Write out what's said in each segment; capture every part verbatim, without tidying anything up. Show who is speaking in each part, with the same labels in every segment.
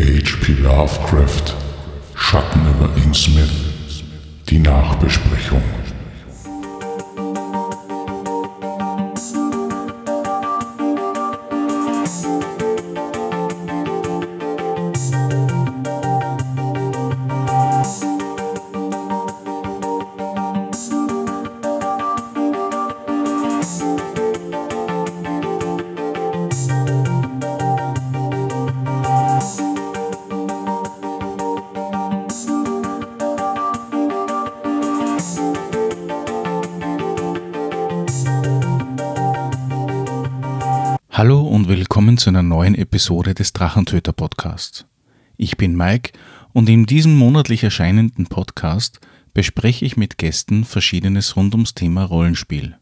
Speaker 1: H P. Lovecraft, Schatten über Innsmouth, die Nachbesprechung.
Speaker 2: Hallo und willkommen zu einer neuen Episode des Drachentöter Podcasts. Ich bin Mike und in diesem monatlich erscheinenden Podcast bespreche ich mit Gästen Verschiedenes rund ums Thema Rollenspiel.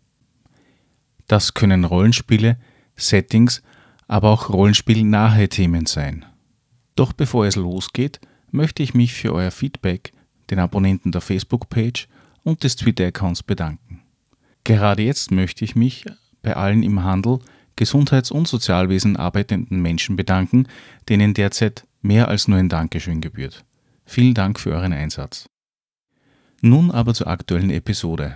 Speaker 2: Das können Rollenspiele, Settings, aber auch rollenspielnahe Themen sein. Doch bevor es losgeht, möchte ich mich für euer Feedback, den Abonnenten der Facebook-Page und des Twitter-Accounts bedanken. Gerade jetzt möchte ich mich bei allen im Handel, Gesundheits- und Sozialwesen arbeitenden Menschen bedanken, denen derzeit mehr als nur ein Dankeschön gebührt. Vielen Dank für euren Einsatz. Nun aber zur aktuellen Episode.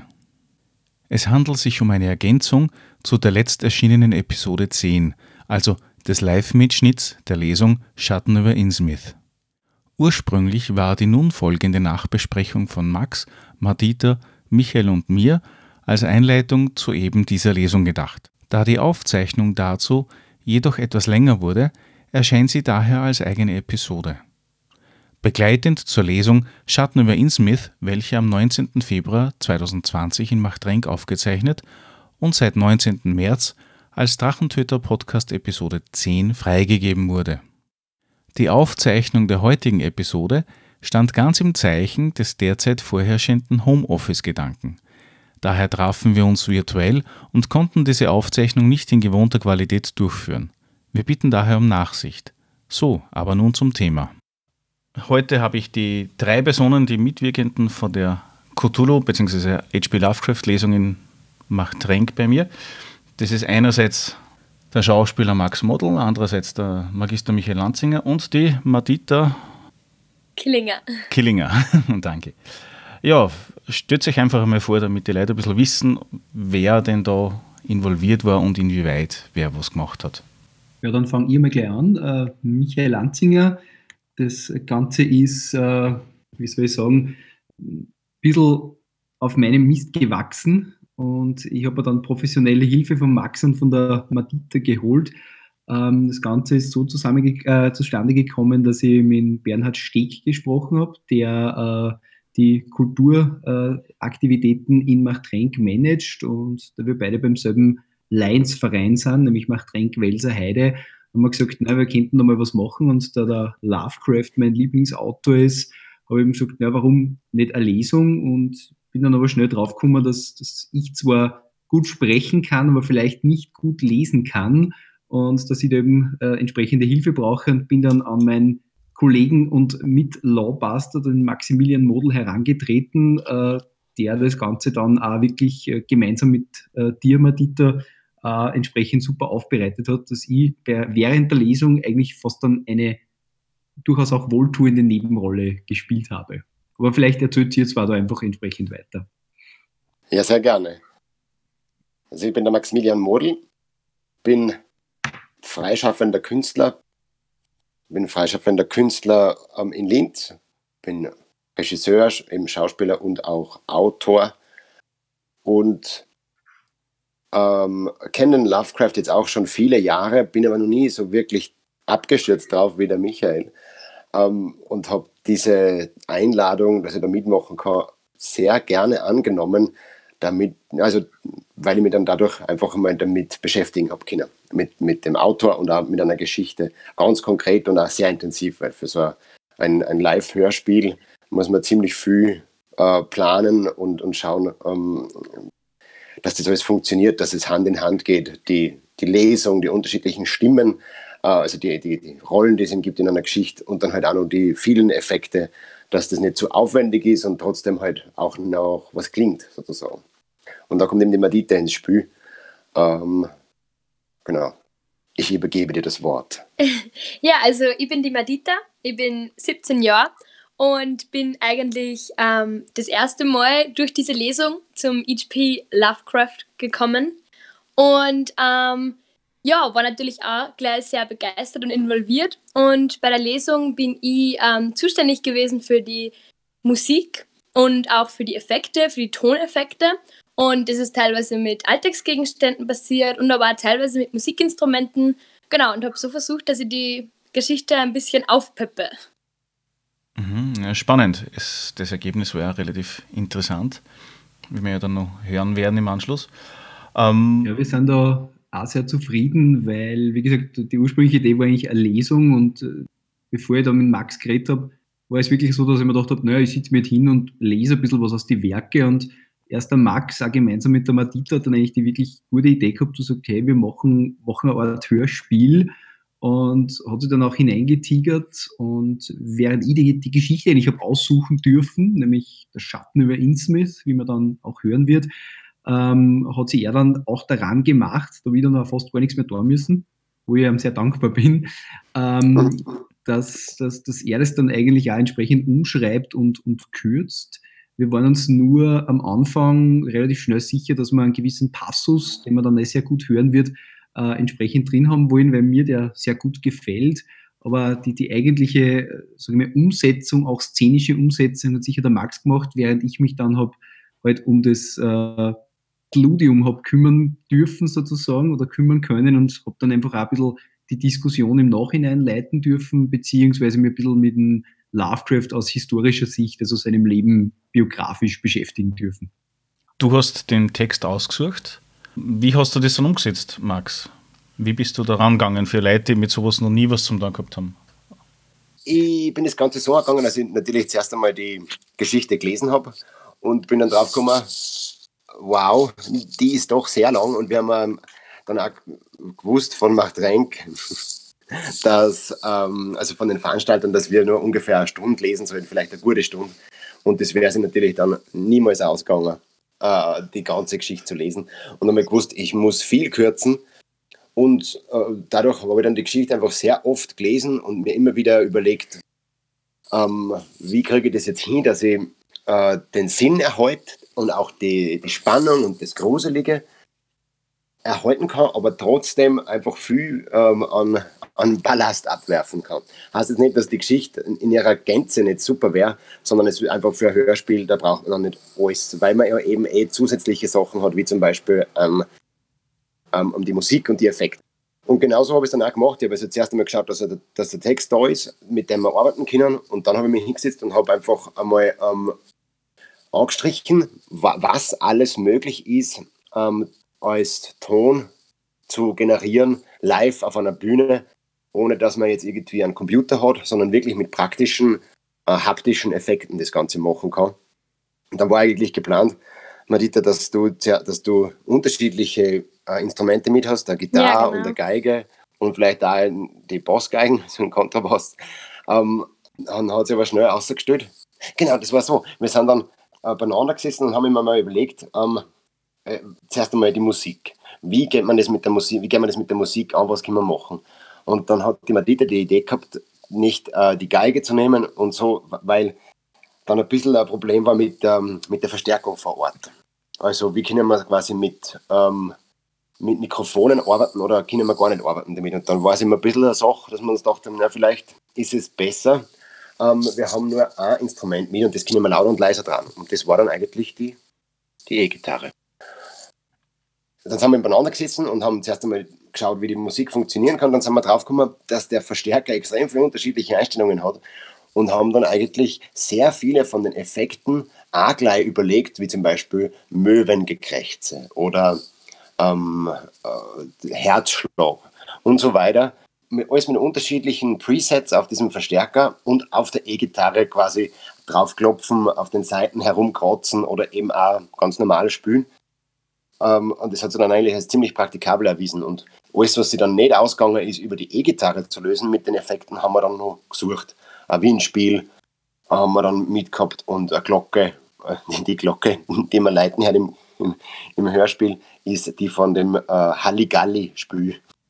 Speaker 2: Es handelt sich um eine Ergänzung zu der letzt erschienenen Episode zehn, also des Live-Mitschnitts der Lesung Schatten über Innsmouth. Ursprünglich war die nun folgende Nachbesprechung von Max, Madita, Michael und mir als Einleitung zu eben dieser Lesung gedacht. Da die Aufzeichnung dazu jedoch etwas länger wurde, erscheint sie daher als eigene Episode. Begleitend zur Lesung Schatten über Innsmouth, welche am neunzehnten Februar zweitausendzwanzig in Machtrenk aufgezeichnet und seit neunzehnten März als Drachentöter Podcast Episode zehn freigegeben wurde. Die Aufzeichnung der heutigen Episode stand ganz im Zeichen des derzeit vorherrschenden Homeoffice-Gedanken. Daher trafen wir uns virtuell und konnten diese Aufzeichnung nicht in gewohnter Qualität durchführen. Wir bitten daher um Nachsicht. So, aber nun zum Thema. Heute habe ich die drei Personen, die Mitwirkenden von der Cthulhu bzw. H P. Lovecraft-Lesung in Machtrenk bei mir. Das ist einerseits der Schauspieler Max Modl, andererseits der Magister Michael Lanzinger und die Madita
Speaker 3: Killinger.
Speaker 2: Killinger, danke. Ja, stellt euch einfach einmal vor, damit die Leute ein bisschen wissen, wer denn da involviert war und inwieweit wer was gemacht hat.
Speaker 4: Ja, dann fange ich mal gleich an. Äh, Michael Lanzinger, das Ganze ist, äh, wie soll ich sagen, ein bisschen auf meinem Mist gewachsen und ich habe mir dann professionelle Hilfe von Max und von der Madita geholt. Ähm, das Ganze ist so zusammenge- äh, zustande gekommen, dass ich mit Bernhard Steg gesprochen habe, der äh, die Kulturaktivitäten in Machtrenk managt und da wir beide beim selben Lions-Verein sind, nämlich Machtrenk-Welser Heide, haben wir gesagt, na, wir könnten noch mal was machen und da der Lovecraft mein Lieblingsautor ist, habe ich ihm gesagt, na, warum nicht eine Lesung und bin dann aber schnell draufgekommen, dass, dass ich zwar gut sprechen kann, aber vielleicht nicht gut lesen kann und dass ich da eben äh, entsprechende Hilfe brauche und bin dann an mein Kollegen und mit Lawbuster, den Maximilian Modl, herangetreten, äh, der das Ganze dann auch wirklich äh, gemeinsam mit äh, dir, Madita, äh, entsprechend super aufbereitet hat, dass ich bei, während der Lesung eigentlich fast dann eine durchaus auch wohltuende Nebenrolle gespielt habe. Aber vielleicht erzählt ihr zwar da einfach entsprechend weiter.
Speaker 5: Ja, sehr gerne. Also ich bin der Maximilian Modl, bin freischaffender Künstler, bin freischaffender Künstler ähm, in Linz, bin Regisseur, eben Schauspieler und auch Autor und ähm, kenne Lovecraft jetzt auch schon viele Jahre, bin aber noch nie so wirklich abgestürzt drauf wie der Michael ähm, und habe diese Einladung, dass ich da mitmachen kann, sehr gerne angenommen, damit, also weil ich mich dann dadurch einfach mal damit beschäftigen habe können, mit, mit dem Autor und auch mit einer Geschichte, ganz konkret und auch sehr intensiv, weil für so ein, ein Live-Hörspiel muss man ziemlich viel äh, planen und, und schauen, ähm, dass das alles funktioniert, dass es Hand in Hand geht, die, die Lesung, die unterschiedlichen Stimmen, äh, also die, die, die Rollen, die es gibt in einer Geschichte und dann halt auch noch die vielen Effekte, dass das nicht zu aufwendig ist und trotzdem halt auch noch was klingt, sozusagen. Und da kommt eben die Madita ins Spiel. Ähm, genau. Ich übergebe dir das Wort.
Speaker 3: Ja, also ich bin die Madita. ich bin siebzehn Jahre und bin eigentlich ähm, das erste Mal durch diese Lesung zum H P Lovecraft gekommen. Und ähm, ja, war natürlich auch gleich sehr begeistert und involviert. Und bei der Lesung bin ich ähm, zuständig gewesen für die Musik und auch für die Effekte, für die Toneffekte. Und das ist teilweise mit Alltagsgegenständen passiert und aber auch teilweise mit Musikinstrumenten. Genau, und habe so versucht, dass ich die Geschichte ein bisschen aufpeppe.
Speaker 2: Mhm, ja, spannend. Es, das Ergebnis war ja relativ interessant, wie wir ja dann noch hören werden im Anschluss. Ähm,
Speaker 4: Ja, wir sind da auch sehr zufrieden, weil, wie gesagt, die ursprüngliche Idee war eigentlich eine Lesung und äh, bevor ich da mit Max geredet habe, war es wirklich so, dass ich mir gedacht habe, naja, ich sitze mir jetzt hin und lese ein bisschen was aus die Werke und erst der Max, auch gemeinsam mit der Madita, hat dann eigentlich die wirklich gute Idee gehabt, zu sagen, hey, wir machen, machen eine Art Hörspiel und hat sich dann auch hineingetigert und während ich die, die Geschichte eigentlich habe aussuchen dürfen, nämlich der Schatten über Innsmouth, wie man dann auch hören wird, ähm, hat sich er dann auch daran gemacht, da habe ich dann auch fast gar nichts mehr tun müssen, wo ich ihm sehr dankbar bin, ähm, dass, dass, dass er das dann eigentlich auch entsprechend umschreibt und, und kürzt. Wir waren uns nur am Anfang relativ schnell sicher, dass wir einen gewissen Passus, den man dann sehr gut hören wird, äh, entsprechend drin haben wollen, weil mir der sehr gut gefällt. Aber die, die eigentliche sagen wir, Umsetzung, auch szenische Umsetzung, hat sicher der Max gemacht, während ich mich dann habe halt um das äh, Ludium habe kümmern dürfen sozusagen oder kümmern können und habe dann einfach auch ein bisschen die Diskussion im Nachhinein leiten dürfen, beziehungsweise mir ein bisschen mit dem Lovecraft aus historischer Sicht, also seinem Leben biografisch beschäftigen dürfen.
Speaker 2: Du hast den Text ausgesucht. Wie hast du das dann umgesetzt, Max? Wie bist du da rangegangen für Leute, die mit sowas noch nie was zum Tun gehabt haben?
Speaker 5: Ich bin das Ganze so angegangen, dass ich natürlich zuerst einmal die Geschichte gelesen habe und bin dann drauf gekommen, wow, die ist doch sehr lang und wir haben dann auch gewusst von Machtrenk, dass, ähm, also von den Veranstaltern, dass wir nur ungefähr eine Stunde lesen sollen, vielleicht eine gute Stunde. Und das wäre sich natürlich dann niemals ausgegangen, äh, die ganze Geschichte zu lesen. Und dann habe ich gewusst, ich muss viel kürzen. Und äh, dadurch habe ich dann die Geschichte einfach sehr oft gelesen und mir immer wieder überlegt, ähm, wie kriege ich das jetzt hin, dass ich äh, den Sinn erhalte und auch die, die Spannung und das Gruselige erhalten kann, aber trotzdem einfach viel ähm, an, an Ballast abwerfen kann. Heißt jetzt nicht, dass die Geschichte in ihrer Gänze nicht super wäre, sondern es ist einfach für ein Hörspiel, da braucht man dann nicht alles, weil man ja eben eh zusätzliche Sachen hat, wie zum Beispiel ähm, ähm, um die Musik und die Effekte. Und genauso habe ich es dann auch gemacht. Ich habe also zuerst einmal geschaut, dass, er, dass der Text da ist, mit dem wir arbeiten können, und dann habe ich mich hingesetzt und habe einfach einmal ähm, angestrichen, was alles möglich ist, ähm, als Ton zu generieren, live auf einer Bühne, ohne dass man jetzt irgendwie einen Computer hat, sondern wirklich mit praktischen, äh, haptischen Effekten das Ganze machen kann. Und dann war eigentlich geplant, Madita, dass du, dass du unterschiedliche äh, Instrumente mit hast, eine Gitarre ja, genau. und eine Geige und vielleicht auch die Bassgeigen, so ein Kontrabass. Ähm, dann hat sich aber schnell ausgestellt. Genau, das war so. Wir sind dann äh, beieinander gesessen und haben immer mal überlegt, ähm, äh, zuerst einmal die Musik. Wie geht man das mit der Musik, wie geht man das mit der Musik an, was können wir machen? Und dann hat die Madita die Idee gehabt, nicht äh, die Geige zu nehmen und so, weil dann ein bisschen ein Problem war mit, ähm, mit der Verstärkung vor Ort. Also wie können wir quasi mit, ähm, mit Mikrofonen arbeiten oder können wir gar nicht arbeiten damit? Und dann war es immer ein bisschen eine Sache, dass wir uns dachten, na, vielleicht ist es besser, ähm, wir haben nur ein Instrument mit und das können wir lauter und leiser dran. Und das war dann eigentlich die, die E-Gitarre. Dann sind wir beieinander gesessen und haben zuerst einmal geschaut, wie die Musik funktionieren kann. Dann sind wir drauf gekommen, dass der Verstärker extrem viele unterschiedliche Einstellungen hat und haben dann eigentlich sehr viele von den Effekten auch gleich überlegt, wie zum Beispiel Möwengekrächze oder ähm, äh, Herzschlag und so weiter. Alles mit unterschiedlichen Presets auf diesem Verstärker und auf der E-Gitarre quasi draufklopfen, auf den Seiten herumkratzen oder eben auch ganz normal spielen. Um, und das hat sich dann eigentlich als ziemlich praktikabel erwiesen. Und alles, was sich dann nicht ausgegangen ist, über die E-Gitarre zu lösen mit den Effekten, haben wir dann noch gesucht. Ein Windspiel haben wir dann mitgehabt und eine Glocke. Die Glocke, die man leiten hört im, im, im Hörspiel, ist die von dem äh, Halligalli-Spiel.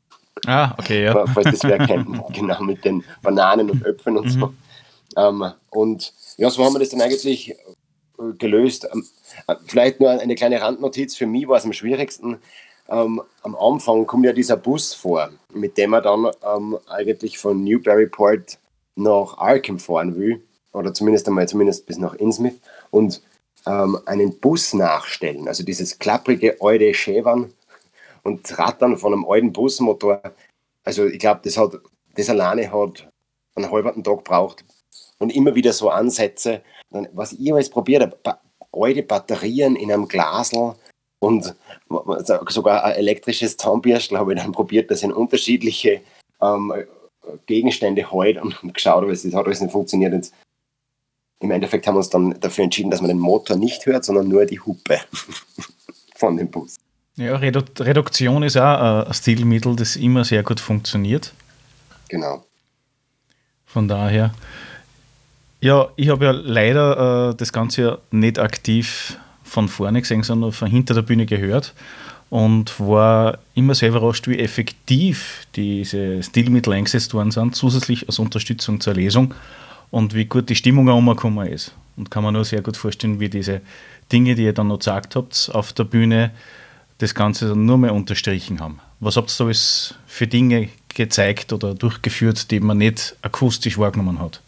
Speaker 2: Ah, okay, ja.
Speaker 5: Falls das wer kennt, genau, mit den Bananen und Äpfeln und so. Ähm, und ja, so haben wir das dann eigentlich äh, gelöst. Ähm, äh, vielleicht nur eine kleine Randnotiz, für mich war es am schwierigsten. Ähm, am Anfang kommt ja dieser Bus vor, mit dem man dann ähm, eigentlich von Newburyport nach Arkham fahren will, oder zumindest einmal zumindest bis nach Innsmouth, und ähm, einen Bus nachstellen. Also dieses klapprige alte Schäbern und Rattern von einem alten Busmotor. Also ich glaube, das hat, das alleine hat einen halben Tag gebraucht. Und immer wieder so Ansätze. Dann, was ich alles probiert habe, ba- alte Batterien in einem Glasl und sogar ein elektrisches Zahnbürstel habe ich dann probiert, das in unterschiedliche ähm, Gegenstände halt und, und geschaut, aber es hat alles nicht funktioniert. Und im Endeffekt haben wir uns dann dafür entschieden, dass man den Motor nicht hört, sondern nur die Hupe von dem Bus.
Speaker 2: Ja, Redu- Reduktion ist auch ein Stilmittel, das immer sehr gut funktioniert.
Speaker 5: Genau.
Speaker 2: Von daher. Ja, ich habe ja leider äh, das Ganze ja nicht aktiv von vorne gesehen, sondern von hinter der Bühne gehört und war immer sehr überrascht, wie effektiv diese Stilmittel eingesetzt worden sind, zusätzlich als Unterstützung zur Lesung und wie gut die Stimmung auch umgekommen ist. Und kann man nur sehr gut vorstellen, wie diese Dinge, die ihr dann noch gesagt habt, auf der Bühne das Ganze dann nur mehr unterstrichen haben. Was habt ihr da alles für Dinge gezeigt oder durchgeführt, die man nicht akustisch wahrgenommen hat?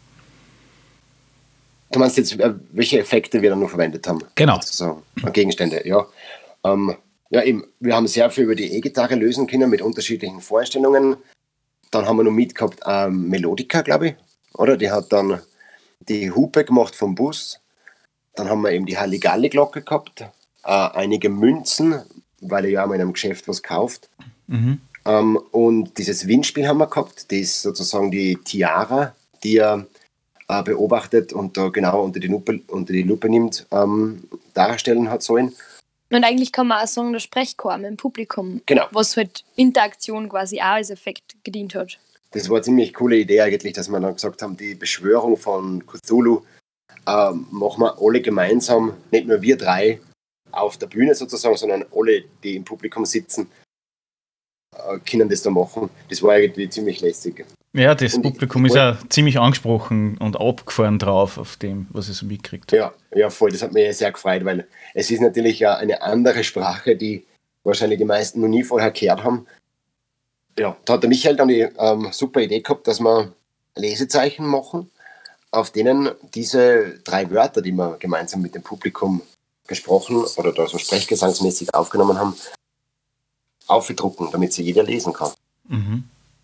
Speaker 5: Du meinst jetzt, welche Effekte wir dann noch verwendet haben?
Speaker 2: Genau.
Speaker 5: So, Gegenstände, ja. Ähm, ja, eben, wir haben sehr viel über die E-Gitarre lösen können mit unterschiedlichen Vorstellungen. Dann haben wir noch mitgehabt ähm, Melodica, glaube ich, oder? Die hat dann die Hupe gemacht vom Bus. Dann haben wir eben die Halligalli-Glocke gehabt, äh, einige Münzen, weil er ja auch mal in einem Geschäft was kauft.
Speaker 2: Mhm.
Speaker 5: Ähm, und dieses Windspiel haben wir gehabt, das ist sozusagen die Tiara, die er äh, beobachtet und da genau unter die Lupe, unter die Lupe nimmt, ähm, darstellen hat sollen.
Speaker 3: Und eigentlich kann man auch sagen, der Sprechchor mit dem Publikum,
Speaker 5: Genau.
Speaker 3: was halt Interaktion quasi auch als Effekt gedient hat.
Speaker 5: Das war eine ziemlich coole Idee eigentlich, dass wir dann gesagt haben, die Beschwörung von Cthulhu äh, machen wir alle gemeinsam, nicht nur wir drei auf der Bühne sozusagen, sondern alle, die im Publikum sitzen, äh, können das da machen. Das war irgendwie ziemlich lässig.
Speaker 2: Ja, das
Speaker 5: Und
Speaker 2: Publikum
Speaker 5: ich-
Speaker 2: ist ja ziemlich angesprochen und abgefahren drauf auf dem, was ich so mitkriegt.
Speaker 5: Ja, ja, voll. Das hat mich sehr gefreut, weil es ist natürlich ja eine andere Sprache, die wahrscheinlich die meisten noch nie vorher gehört haben. Ja, da hat der Michael dann die ähm, super Idee gehabt, dass wir Lesezeichen machen, auf denen diese drei Wörter, die wir gemeinsam mit dem Publikum gesprochen oder da so sprechgesangsmäßig aufgenommen haben, aufdrucken, damit sie jeder lesen kann.
Speaker 2: Mhm.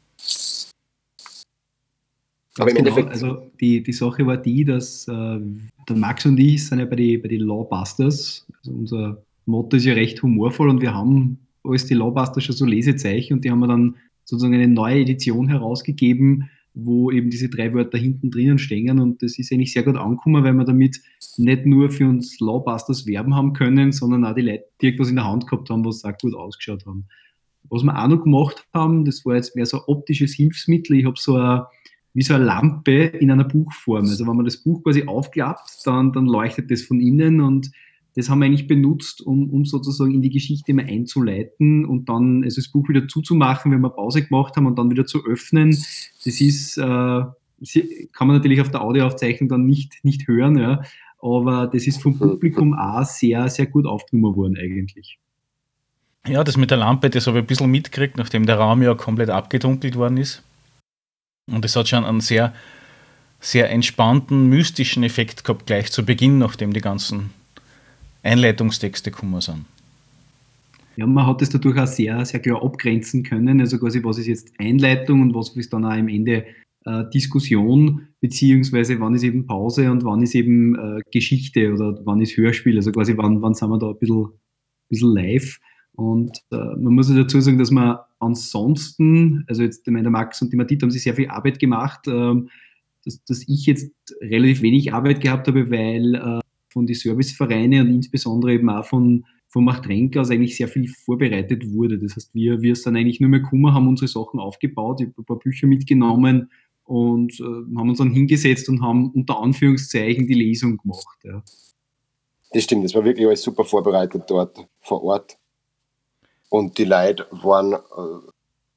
Speaker 5: Aber im
Speaker 4: Genau,
Speaker 5: Endeffekt-
Speaker 4: also die, die Sache war die, dass äh, der Max und ich sind ja bei den bei die Lawbusters. Also unser Motto ist ja recht humorvoll und wir haben als die Lawbusters schon so Lesezeichen und die haben wir dann sozusagen eine neue Edition herausgegeben, wo eben diese drei Wörter hinten drinnen stehen und das ist eigentlich sehr gut angekommen, weil wir damit nicht nur für uns Lawbusters werben haben können, sondern auch die Leute, die irgendwas in der Hand gehabt haben, was auch gut ausgeschaut haben. Was wir auch noch gemacht haben, das war jetzt mehr so ein optisches Hilfsmittel. Ich habe so eine wie so eine Lampe in einer Buchform. Also wenn man das Buch quasi aufklappt, dann, dann leuchtet das von innen und das haben wir eigentlich benutzt, um, um sozusagen in die Geschichte mal einzuleiten und dann also das Buch wieder zuzumachen, wenn wir Pause gemacht haben und dann wieder zu öffnen. Das ist, äh, kann man natürlich auf der Audioaufzeichnung dann nicht, nicht hören, ja, aber das ist vom Publikum auch sehr, sehr gut aufgenommen worden eigentlich.
Speaker 2: Ja, das mit der Lampe, das habe ich ein bisschen mitgekriegt, nachdem der Raum ja komplett abgedunkelt worden ist. Und es hat schon einen sehr, sehr entspannten, mystischen Effekt gehabt, gleich zu Beginn, nachdem die ganzen Einleitungstexte gekommen sind.
Speaker 4: Ja, man hat das dadurch auch sehr, sehr klar abgrenzen können. Also quasi, was ist jetzt Einleitung und was ist dann auch am Ende äh, Diskussion, beziehungsweise wann ist eben Pause und wann ist eben äh, Geschichte oder wann ist Hörspiel. Also quasi, wann, wann sind wir da ein bisschen, bisschen live. Und äh, man muss ja dazu sagen, dass man ansonsten, also jetzt, ich meine, der Max und die Madit haben sich sehr viel Arbeit gemacht, ähm, dass, dass ich jetzt relativ wenig Arbeit gehabt habe, weil äh, von den Servicevereinen und insbesondere eben auch von, von Machtrenk aus eigentlich sehr viel vorbereitet wurde. Das heißt, wir, wir sind eigentlich nur mehr gekommen, haben unsere Sachen aufgebaut, ich habe ein paar Bücher mitgenommen und äh, haben uns dann hingesetzt und haben unter Anführungszeichen die Lesung gemacht. Ja.
Speaker 5: Das stimmt, das war wirklich alles super vorbereitet dort vor Ort. Und die Leute waren äh,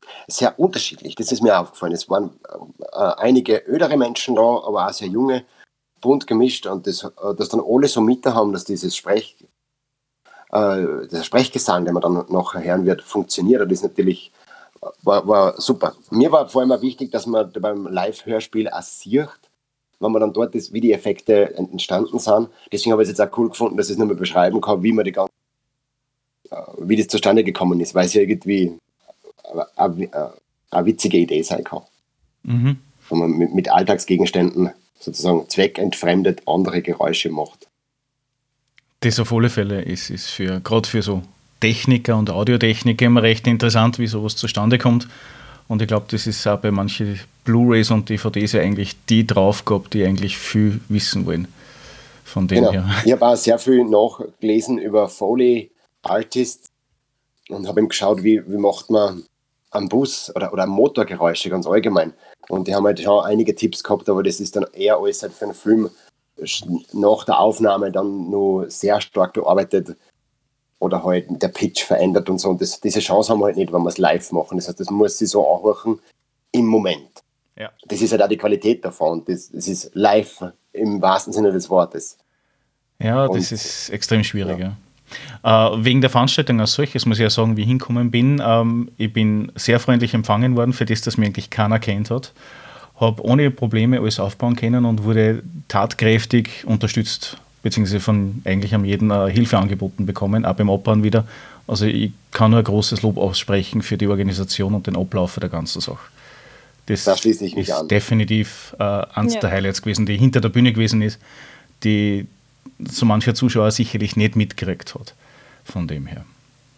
Speaker 5: Sehr unterschiedlich, das ist mir aufgefallen. Es waren äh, einige ältere Menschen da, aber auch sehr junge, bunt gemischt und das, äh, das dann alle so mit haben, dass dieses Sprech, äh, der Sprechgesang, den man dann nachher hören wird, funktioniert. Und das ist natürlich, war, war super. Mir war vor allem auch wichtig, dass man beim Live-Hörspiel auch sieht, wenn man dann dort ist, wie die Effekte entstanden sind. Deswegen habe ich es jetzt auch cool gefunden, dass ich es nochmal beschreiben kann, wie man die ganze, äh, wie das zustande gekommen ist, weil es ja irgendwie eine, eine witzige Idee sein kann.
Speaker 2: Mhm.
Speaker 5: Wenn man mit, mit Alltagsgegenständen sozusagen zweckentfremdet andere Geräusche macht.
Speaker 2: Das auf alle Fälle ist, ist für, gerade für so Techniker und Audiotechniker immer recht interessant, wie sowas zustande kommt. Und ich glaube, das ist auch bei manchen Blu-rays und D V Ds ja eigentlich die Draufgabe, die eigentlich viel wissen wollen. Von dem
Speaker 5: genau.
Speaker 2: her.
Speaker 5: Ich habe auch sehr viel nachgelesen über Foley Artists und habe eben geschaut, wie, wie macht man am Bus oder, oder Motorgeräusche ganz allgemein. Und die haben halt schon einige Tipps gehabt, aber das ist dann eher alles halt für einen Film nach der Aufnahme dann nur sehr stark bearbeitet oder halt der Pitch verändert und so. Und das, diese Chance haben wir halt nicht, wenn wir es live machen. Das heißt, das muss sie so anhören im Moment.
Speaker 2: Ja.
Speaker 5: Das ist halt auch die Qualität davon. Das, das ist live im wahrsten Sinne des Wortes.
Speaker 2: Ja, das
Speaker 5: und,
Speaker 2: ist extrem schwierig. Ja. Ja. Äh, wegen der Veranstaltung als solches muss ich ja sagen, wie ich hingekommen bin. Ähm, ich bin sehr freundlich empfangen worden, für das, dass mir eigentlich keiner kennt hat. Habe ohne Probleme alles aufbauen können und wurde tatkräftig unterstützt, beziehungsweise von eigentlich am jeden äh, Hilfe angeboten bekommen, auch beim Abbauen wieder. Also ich kann nur ein großes Lob aussprechen für die Organisation und den Ablauf der ganzen Sache. Das
Speaker 5: da schließe ich mich
Speaker 2: ist
Speaker 5: an.
Speaker 2: definitiv äh, eins
Speaker 3: Ja.
Speaker 2: der Highlights gewesen, die hinter der Bühne gewesen ist, die so mancher Zuschauer sicherlich nicht mitgekriegt hat. Von dem her.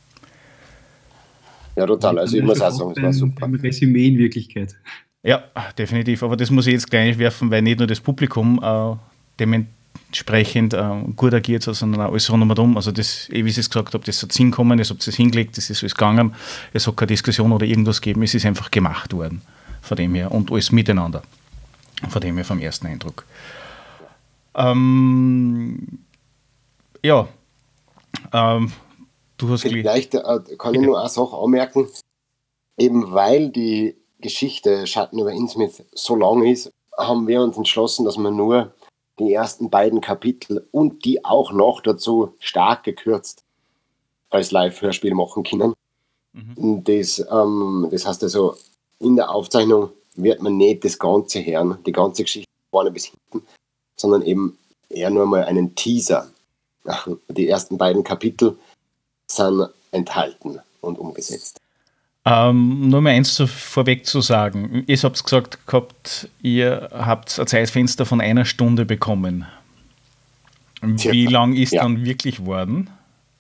Speaker 5: Ja, total. Also ich muss auch sagen, es war super.
Speaker 4: Ein Resümee in Wirklichkeit.
Speaker 2: Ja, definitiv. Aber das muss ich jetzt gleich werfen, weil nicht nur das Publikum äh, dementsprechend äh, gut agiert hat, sondern auch alles rundherum. Also das, wie ich es gesagt habe, das hat hinkommen, das habt ihr es hingelegt, das ist alles gegangen. Es hat keine Diskussion oder irgendwas gegeben, es ist einfach gemacht worden. Von dem her. Und alles miteinander. Von dem her vom ersten Eindruck. Ähm, ja. Ähm, du hast
Speaker 5: Vielleicht äh, kann ich nur eine Sache anmerken, eben weil die Geschichte Schatten über Innsmouth so lang ist, haben wir uns entschlossen, dass wir nur die ersten beiden Kapitel und die auch noch dazu stark gekürzt als Live-Hörspiel machen können. Mhm. Das, ähm, das heißt also, in der Aufzeichnung wird man nicht das Ganze hören, die ganze Geschichte vorne bis hinten, sondern eben eher nur mal einen Teaser. Die ersten beiden Kapitel sind enthalten und umgesetzt.
Speaker 2: Ähm, nur mal eins zu, vorweg zu sagen. Ihr habt gesagt gehabt, ihr habt ein Zeitfenster von einer Stunde bekommen. Wie
Speaker 5: Circa.
Speaker 2: lang ist
Speaker 5: Ja.
Speaker 2: dann wirklich worden?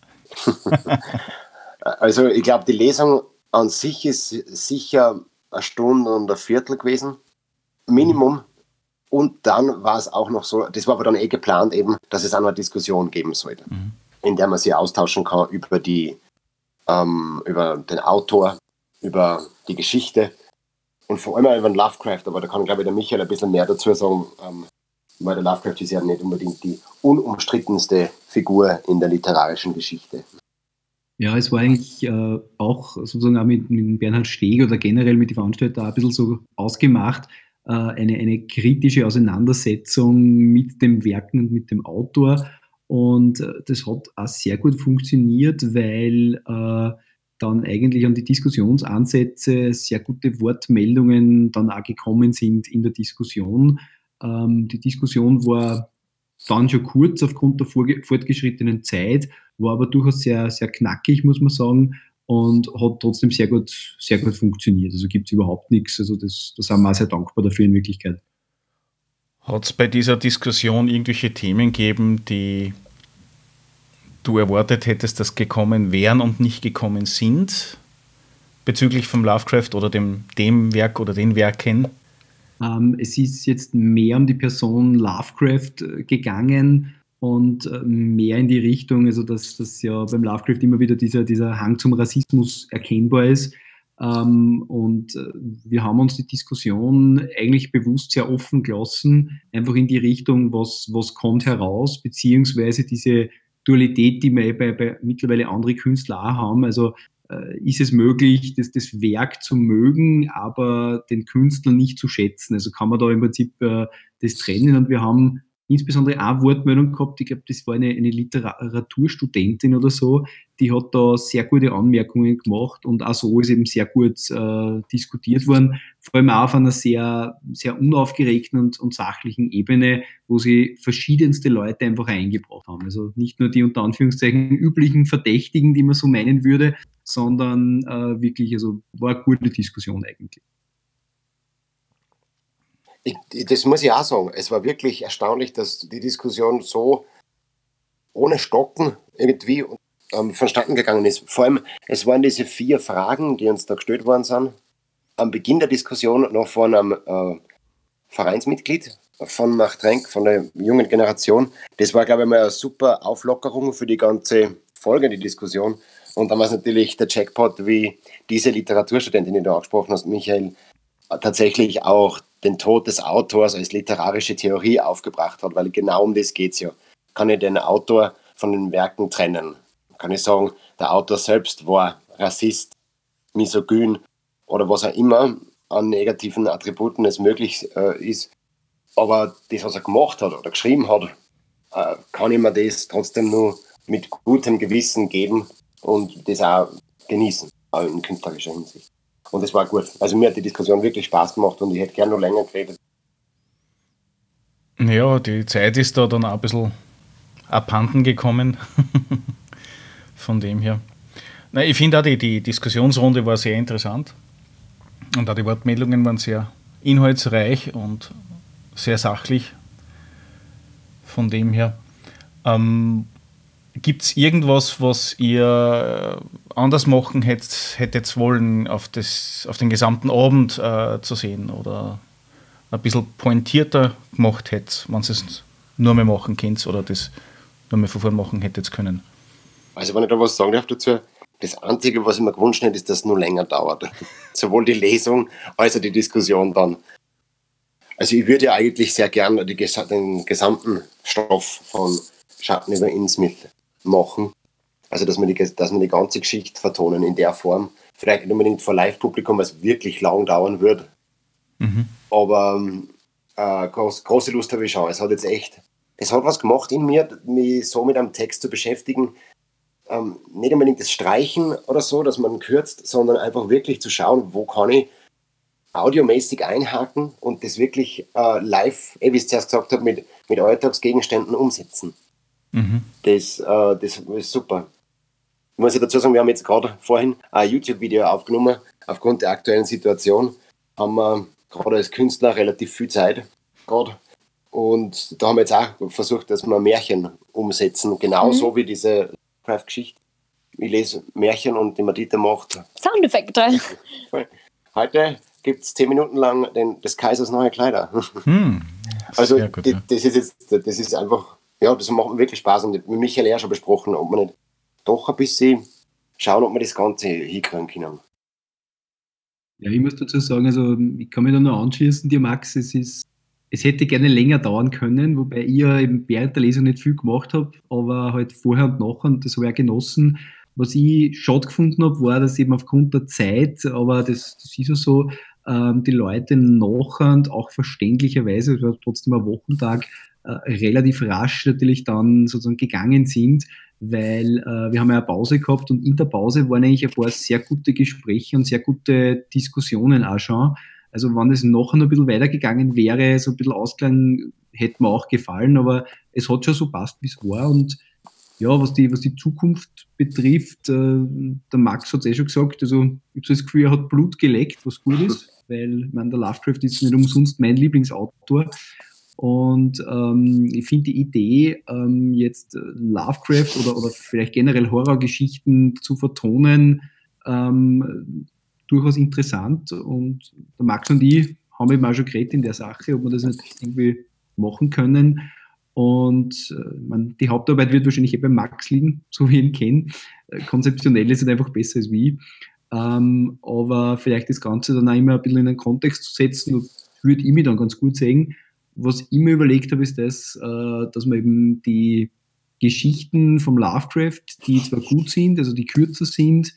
Speaker 5: Also ich glaube, die Lesung an sich ist sicher eine Stunde und ein Viertel gewesen. Minimum. Und dann war es auch noch so, das war aber dann eh geplant eben, dass es auch noch eine Diskussion geben sollte, mhm. in der man sich austauschen kann über die, ähm, über den Autor, über die Geschichte und vor allem auch über den Lovecraft, aber da kann, glaube ich, der Michael ein bisschen mehr dazu sagen, ähm, weil der Lovecraft ist ja nicht unbedingt die unumstrittenste Figur in der literarischen Geschichte.
Speaker 4: Ja, es war eigentlich äh, auch sozusagen auch mit, mit Bernhard Steg oder generell mit den Veranstaltern auch ein bisschen so ausgemacht, äh, eine, eine kritische Auseinandersetzung mit dem Werken und mit dem Autor. Und äh, das hat auch sehr gut funktioniert, weil äh, dann eigentlich an die Diskussionsansätze sehr gute Wortmeldungen dann auch gekommen sind in der Diskussion. Ähm, die Diskussion war dann schon kurz aufgrund der fortgeschrittenen Zeit, war aber durchaus sehr, sehr knackig, muss man sagen, und hat trotzdem sehr gut, sehr gut funktioniert. Also gibt es überhaupt nichts. Also das, da sind wir auch sehr dankbar dafür in Wirklichkeit.
Speaker 2: Hat es bei dieser Diskussion irgendwelche Themen gegeben, die du erwartet hättest, dass gekommen wären und nicht gekommen sind, bezüglich vom Lovecraft oder dem, dem Werk oder den Werken?
Speaker 4: Ähm, es ist jetzt mehr um die Person Lovecraft gegangen und mehr in die Richtung, also dass, dass ja beim Lovecraft immer wieder dieser, dieser Hang zum Rassismus erkennbar ist. Ähm, und wir haben uns die Diskussion eigentlich bewusst sehr offen gelassen, einfach in die Richtung, was, was kommt heraus, beziehungsweise diese Dualität, die wir bei, bei mittlerweile andere Künstler auch haben. Also äh, ist es möglich, das, das Werk zu mögen, aber den Künstler nicht zu schätzen. Also kann man da im Prinzip äh, das trennen. Und wir haben insbesondere eine Wortmeldung gehabt, ich glaube, das war eine, eine Literaturstudentin oder so, die hat da sehr gute Anmerkungen gemacht und auch so ist eben sehr gut äh, diskutiert worden, vor allem auch auf einer sehr, sehr unaufgeregten und, und sachlichen Ebene, wo sie verschiedenste Leute einfach eingebracht haben. Also nicht nur die unter Anführungszeichen üblichen Verdächtigen, die man so meinen würde, sondern äh, wirklich, also war eine gute Diskussion eigentlich.
Speaker 5: Ich, das muss ich auch sagen. Es war wirklich erstaunlich, dass die Diskussion so ohne Stocken irgendwie ähm, vonstatten gegangen ist. Vor allem, es waren diese vier Fragen, die uns da gestellt worden sind. Am Beginn der Diskussion noch von einem äh, Vereinsmitglied von Machtrenk, von der jungen Generation. Das war, glaube ich, mal eine super Auflockerung für die ganze Folge, die Diskussion. Und dann war es natürlich der Jackpot, wie diese Literaturstudentin, die du angesprochen hast, Michael, tatsächlich auch den Tod des Autors als literarische Theorie aufgebracht hat, weil genau um das geht es ja. Kann ich den Autor von den Werken trennen? Kann ich sagen, der Autor selbst war Rassist, misogyn oder was auch immer an negativen Attributen es möglich äh, ist. Aber das, was er gemacht hat oder geschrieben hat, äh, kann ich mir das trotzdem nur mit gutem Gewissen geben und das auch genießen, auch in künstlerischer Hinsicht. Und das war gut. Also mir hat die Diskussion wirklich Spaß gemacht und ich hätte gerne noch länger geredet.
Speaker 2: Ja, die Zeit ist da dann auch ein bisschen abhanden gekommen. Von dem her. Na, ich finde auch, die, die Diskussionsrunde war sehr interessant. Und auch die Wortmeldungen waren sehr inhaltsreich und sehr sachlich. Von dem her. Ähm, Gibt es irgendwas, was ihr anders machen hättet, hättet wollen, auf, das, auf den gesamten Abend äh, zu sehen oder ein bisschen pointierter gemacht hättet, wenn ihr es nur mehr machen könnt oder das nur mehr von vorn machen hättet können?
Speaker 5: Also wenn ich da was sagen darf dazu, das Einzige, was ich mir gewünscht hätte, ist, dass es nur länger dauert. Sowohl die Lesung als auch die Diskussion dann. Also ich würde ja eigentlich sehr gerne die, den gesamten Stoff von Schatten über Innsmouth machen. Also dass wir, die, dass wir die ganze Geschichte vertonen in der Form. Vielleicht nicht unbedingt vor Live-Publikum, was wirklich lang dauern würde. Mhm. Aber äh, groß, große Lust habe ich schon. Es hat jetzt echt, es hat was gemacht in mir, mich so mit einem Text zu beschäftigen. Ähm, nicht unbedingt das Streichen oder so, dass man kürzt, sondern einfach wirklich zu schauen, wo kann ich audiomäßig einhaken und das wirklich äh, live, wie ich es zuerst gesagt habe, mit, mit Alltagsgegenständen umsetzen. Mhm. Das, äh, das ist super. Ich muss dazu sagen, wir haben jetzt gerade vorhin ein YouTube-Video aufgenommen. Aufgrund der aktuellen Situation haben wir gerade als Künstler relativ viel Zeit. Gerade. Und da haben wir jetzt auch versucht, dass wir Märchen umsetzen. Genauso mhm. wie diese Craft-Geschichte. Ich lese Märchen und die Madita macht
Speaker 3: Soundeffekte.
Speaker 5: Heute gibt es zehn Minuten lang den, des Kaisers neue Kleider. Hm. Also gut, die, ja. das ist jetzt, das ist einfach, ja, das macht mir wirklich Spaß. Und mit Michael ja schon besprochen, ob man nicht doch ein bisschen schauen, ob wir das Ganze hinkriegen können.
Speaker 4: Ja, ich muss dazu sagen, also ich kann mich da noch anschließen, dir Max, es ist, es hätte gerne länger dauern können, wobei ich ja eben während der Lesung nicht viel gemacht habe, aber halt vorher und nachher, und das habe ich auch genossen. Was ich schade gefunden habe, war, dass eben aufgrund der Zeit, aber das, das ist ja so, ähm, die Leute nachher auch verständlicherweise, es war trotzdem ein Wochentag, äh, relativ rasch natürlich dann sozusagen gegangen sind, weil äh, wir haben ja eine Pause gehabt und in der Pause waren eigentlich ein paar sehr gute Gespräche und sehr gute Diskussionen auch schon. Also wenn es nachher noch ein bisschen weitergegangen wäre, so ein bisschen Ausklang hätte mir auch gefallen, aber es hat schon so passt, wie es war. Und ja, was die, was die Zukunft betrifft, äh, der Max hat es eh schon gesagt, also ich habe so das Gefühl, er hat Blut geleckt, was gut ist, weil ich meine, der Lovecraft ist nicht umsonst mein Lieblingsautor. Und ähm, ich finde die Idee, ähm, jetzt Lovecraft oder, oder vielleicht generell Horrorgeschichten zu vertonen, ähm, durchaus interessant. Und der Max und ich haben eben auch schon geredet in der Sache, ob wir das nicht irgendwie machen können. Und äh, man, die Hauptarbeit wird wahrscheinlich eh bei Max liegen, so wie ich ihn kenne. Äh, konzeptionell ist er einfach besser als wie. Ähm, aber vielleicht das Ganze dann auch immer ein bisschen in einen Kontext zu setzen, und würde ich mich dann ganz gut sehen. Was ich mir überlegt habe, ist das, äh, dass man eben die Geschichten vom Lovecraft, die zwar gut sind, also die kürzer sind,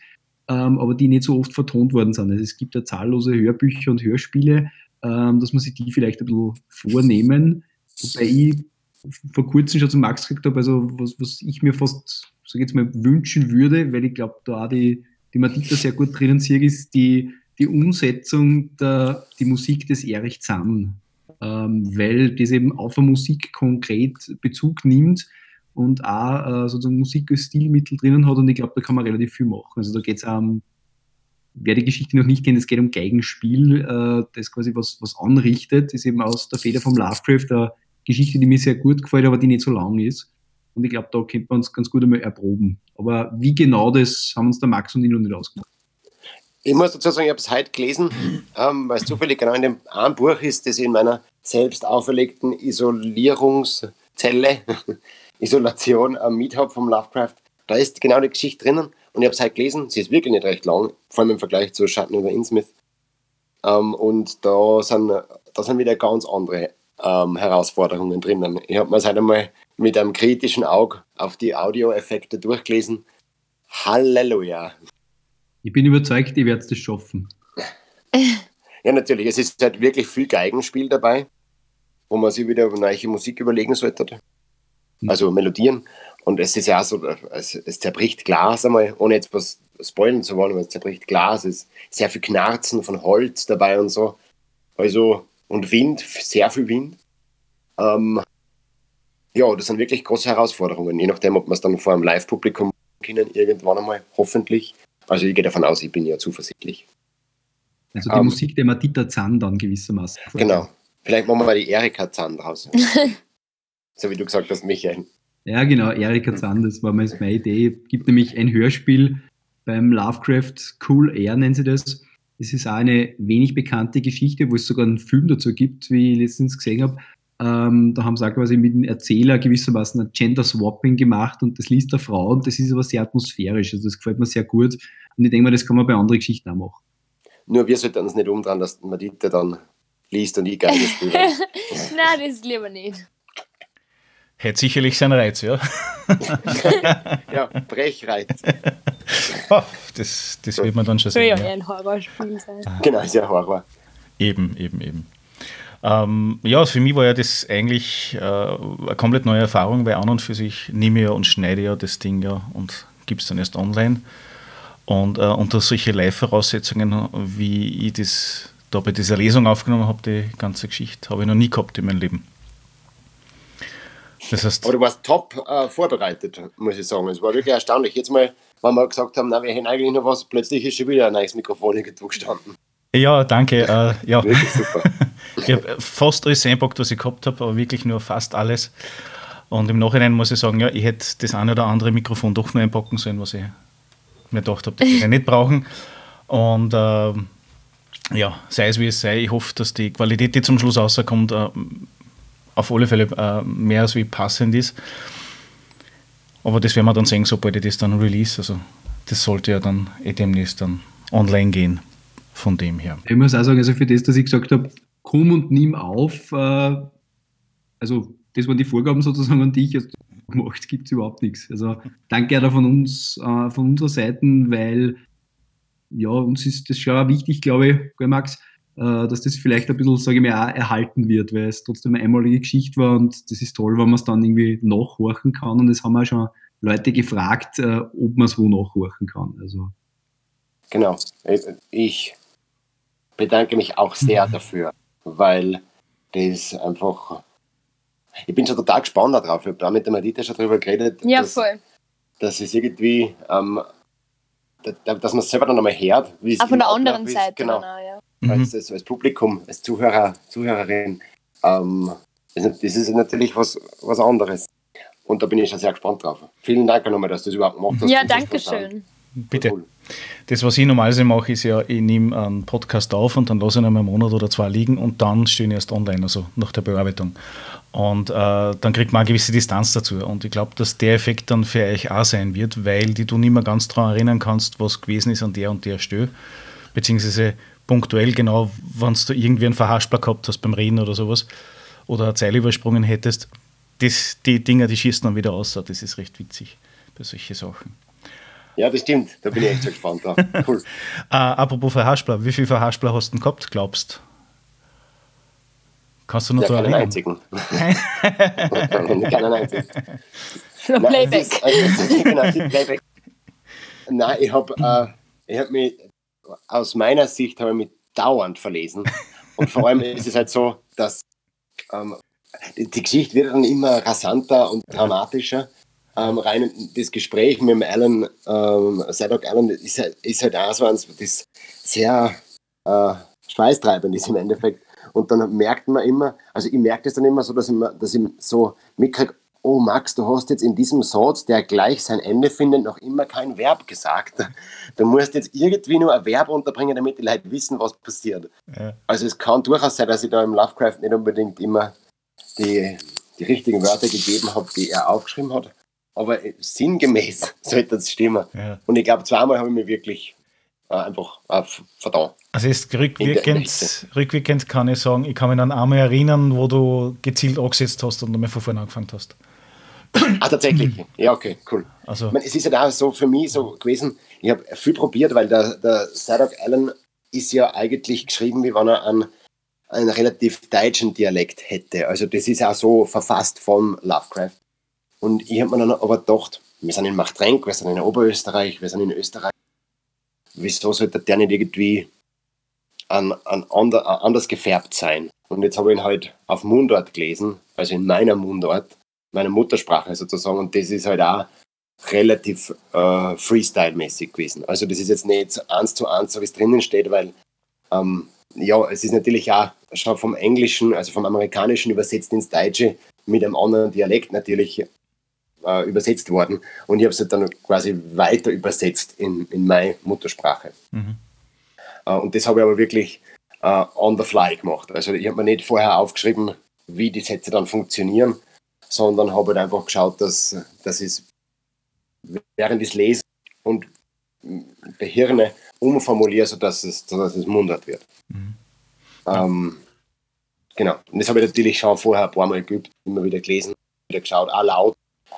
Speaker 4: ähm, aber die nicht so oft vertont worden sind. Also es gibt ja zahllose Hörbücher und Hörspiele, ähm, dass man sich die vielleicht ein bisschen vornehmen. Wobei ich vor kurzem schon zum Max gekriegt habe, also was, was ich mir fast, sag ich jetzt mal, wünschen würde, weil ich glaube, da auch die, die Madita sehr gut drinnen sehe, ist die, die Umsetzung der die Musik des Erich Zann, ähm, weil das eben auf eine Musik konkret Bezug nimmt und auch äh, sozusagen Musik als Stilmittel drinnen hat, und ich glaube, da kann man relativ viel machen. Also da geht es auch um, wer die Geschichte noch nicht kennt, es geht um Geigenspiel, äh, das quasi was, was anrichtet, ist eben aus der Feder vom Lovecraft eine Geschichte, die mir sehr gut gefällt, aber die nicht so lang ist. Und ich glaube, da könnte man uns ganz gut einmal erproben. Aber wie genau, das haben uns der Max und ich noch nicht ausgemacht.
Speaker 5: Ich muss dazu sagen, ich habe es heute gelesen, ähm, weil es zufällig genau in dem einen Buch ist, das ich in meiner selbst auferlegten Isolierungszelle, Isolation am Miet habe vom Lovecraft. Da ist genau die Geschichte drinnen und ich habe es heute gelesen. Sie ist wirklich nicht recht lang, vor allem im Vergleich zu Schatten über Innsmouth. Ähm, und da sind, da sind wieder ganz andere ähm, Herausforderungen drinnen. Ich habe mir es heute einmal mit einem kritischen Auge auf die Audioeffekte durchgelesen. Halleluja!
Speaker 4: Ich bin überzeugt, ihr werdet es schaffen.
Speaker 5: Ja, natürlich. Es ist halt wirklich viel Geigenspiel dabei, wo man sich wieder neue Musik überlegen sollte. Also Melodien. Und es ist ja auch so, es, es zerbricht Glas einmal, ohne jetzt was spoilern zu wollen, aber es zerbricht Glas. Es ist sehr viel Knarzen von Holz dabei und so. Also, und Wind, sehr viel Wind. Ähm, ja, das sind wirklich große Herausforderungen, je nachdem, ob man es dann vor einem Live-Publikum können, irgendwann einmal, hoffentlich. Also ich gehe davon aus, ich bin ja zuversichtlich.
Speaker 4: Also die um, Musik der Madita Zann dann gewissermaßen.
Speaker 5: Genau. Vielleicht machen wir mal die Erika Zann draus. So wie du gesagt hast, Michael.
Speaker 4: Ja, genau, Erika Zann, das war meine Idee. Es gibt nämlich ein Hörspiel beim Lovecraft, Cool Air nennen sie das. Das ist auch eine wenig bekannte Geschichte, wo es sogar einen Film dazu gibt, wie ich letztens gesehen habe. Ähm, da haben sie auch quasi mit dem Erzähler gewissermaßen ein Gender-Swapping gemacht und das liest eine Frau und das ist aber sehr atmosphärisch. Also das gefällt mir sehr gut und ich denke mal, das kann man bei anderen Geschichten auch machen.
Speaker 5: Nur wir sollten uns nicht umdrehen, dass Madita dann liest und ich Geige spiele.
Speaker 3: Nein, das lieber nicht.
Speaker 2: Hätte sicherlich seinen Reiz, ja.
Speaker 5: Ja, Brechreiz.
Speaker 2: Oh, das, das wird man dann schon sehen.
Speaker 3: Soll ja ein Horrorspiel sein.
Speaker 5: Genau, ist ja Horror.
Speaker 2: Eben, eben, eben. Ähm, ja, für mich war ja das eigentlich äh, eine komplett neue Erfahrung, weil an und für sich nehme ich ja und schneide ja das Ding ja und gebe es dann erst online. Und äh, unter solche Live-Voraussetzungen, wie ich das da bei dieser Lesung aufgenommen habe, die ganze Geschichte, habe ich noch nie gehabt in meinem Leben. Das heißt,
Speaker 5: aber du warst top äh, vorbereitet, muss ich sagen. Es war wirklich erstaunlich. Jetzt mal, wenn wir gesagt haben, na, wir hätten eigentlich noch was, plötzlich ist schon wieder ein neues Mikrofon irgendwo gestanden.
Speaker 2: Ja, danke. Äh, ja.
Speaker 5: Wirklich super.
Speaker 2: Ich habe fast alles einpackt, was ich gehabt habe, aber wirklich nur fast alles. Und im Nachhinein muss ich sagen, ja, ich hätte das eine oder andere Mikrofon doch nur einpacken sollen, was ich mir gedacht habe, das will ich nicht brauchen. Und äh, ja, sei es wie es sei, ich hoffe, dass die Qualität, die zum Schluss rauskommt, äh, auf alle Fälle äh, mehr als wie passend ist. Aber das werden wir dann sehen, sobald ich das dann release. Also das sollte ja dann eh demnächst dann online gehen, von dem her.
Speaker 4: Ich muss auch sagen, also für das, dass ich gesagt habe, komm und nimm auf, äh, also das waren die Vorgaben sozusagen an dich, also gemacht gibt es überhaupt nichts. Also danke auch von uns, äh, von unserer Seite, weil ja, uns ist das schon auch wichtig, glaube ich, gell, Max, dass das vielleicht ein bisschen, sage ich mal, auch erhalten wird, weil es trotzdem eine einmalige Geschichte war und das ist toll, wenn man es dann irgendwie nachhorchen kann und es haben auch schon Leute gefragt, ob man es wo nachhorchen kann. Also.
Speaker 5: Genau. Ich bedanke mich auch sehr dafür, weil das einfach, ich bin schon total gespannt darauf. Ich habe da mit der Madita schon drüber geredet,
Speaker 3: ja,
Speaker 5: dass,
Speaker 3: voll.
Speaker 5: dass es irgendwie, ähm, dass man es selber dann nochmal hört. Wie es
Speaker 3: auch von der
Speaker 5: Ablauf
Speaker 3: anderen
Speaker 5: ist.
Speaker 3: Seite.
Speaker 5: Genau.
Speaker 3: Dann auch, ja.
Speaker 5: Als, als, als Publikum, als Zuhörer, Zuhörerin, ähm, das ist natürlich was, was anderes. Und da bin ich schon sehr gespannt drauf. Vielen Dank nochmal, dass du das überhaupt gemacht hast.
Speaker 3: Ja, danke schön.
Speaker 2: Bitte. Das, was ich normalerweise mache, ist ja, ich nehme einen Podcast auf und dann lasse ich ihn einen Monat oder zwei liegen und dann stehen ich erst online, also nach der Bearbeitung. Und äh, dann kriegt man eine gewisse Distanz dazu. Und ich glaube, dass der Effekt dann für euch auch sein wird, weil die du nicht mehr ganz daran erinnern kannst, was gewesen ist an der und der Stelle. Beziehungsweise punktuell genau, wenn du irgendwie einen Verhaspler gehabt hast beim Reden oder sowas oder eine Zeile übersprungen hättest, das, die Dinger, die schießen dann wieder aus. Das ist recht witzig bei solchen Sachen.
Speaker 5: Ja, das stimmt. Da bin ich echt so gespannt drauf. Cool.
Speaker 2: äh, apropos Verhaspler, wie viel Verhaspler hast du denn gehabt, glaubst? Kannst du noch
Speaker 5: Ja,
Speaker 2: da
Speaker 5: keinen
Speaker 2: erinnern?
Speaker 5: einzigen. keinen einzigen.
Speaker 3: Für Playback.
Speaker 5: Das ist, also, genau, die Playback. Nein, ich habe äh, ich hab mich, aus meiner Sicht habe ich mich dauernd verlesen. Und vor allem ist es halt so, dass ähm, die, die Geschichte wird dann immer rasanter und dramatischer. Ähm, rein das Gespräch mit dem Alan, ähm, Zadok Allen, ist, ist halt auch so eins, das sehr äh, schweißtreibend ist im Endeffekt. Und dann merkt man immer, also ich merke das dann immer so, dass ich, dass ich so mitkriege, oh Max, du hast jetzt in diesem Satz, der gleich sein Ende findet, noch immer kein Verb gesagt. Du musst jetzt irgendwie nur ein Verb unterbringen, damit die Leute wissen, was passiert. Ja. Also es kann durchaus sein, dass ich da im Lovecraft nicht unbedingt immer die, die richtigen Wörter gegeben habe, die er aufgeschrieben hat. Aber sinngemäß sollte das stimmen. Ja. Und ich glaube, zweimal habe ich mich wirklich äh, einfach äh, verdammt.
Speaker 2: Also ist rückwirkend, rückwirkend kann ich sagen, ich kann mich an einmal erinnern, wo du gezielt angesetzt hast und einmal von vorne angefangen hast.
Speaker 5: Ah, tatsächlich? Ja, okay, cool. Also. Ich meine, es ist ja halt auch so für mich so gewesen, ich habe viel probiert, weil der, der Zadok Allen ist ja eigentlich geschrieben, wie wenn er einen, einen relativ deutschen Dialekt hätte. Also das ist auch so verfasst vom Lovecraft. Und ich habe mir dann aber gedacht, wir sind in Machtrenk, wir sind in Oberösterreich, wir sind in Österreich. Wieso sollte der nicht irgendwie an, an ander, an anders gefärbt sein? Und jetzt habe ich ihn halt auf Mundart gelesen, also in meiner Mundart, meiner Muttersprache sozusagen. Und das ist halt auch relativ äh, Freestyle-mäßig gewesen. Also das ist jetzt nicht eins zu eins, so wie es drinnen steht, weil ähm, ja, es ist natürlich auch schon vom Englischen, also vom Amerikanischen übersetzt ins Deutsche mit einem anderen Dialekt natürlich äh, übersetzt worden. Und ich habe es halt dann quasi weiter übersetzt in, in meine Muttersprache. Mhm. Äh, und das habe ich aber wirklich äh, on the fly gemacht. Also ich habe mir nicht vorher aufgeschrieben, wie die Sätze dann funktionieren, sondern habe halt einfach geschaut, dass, dass ich während ich lese und behirne umformuliere, sodass es, sodass es Mundart wird. Mhm. Ähm, genau. Und das habe ich natürlich schon vorher ein paar Mal geübt, immer wieder gelesen, wieder geschaut, auch laut,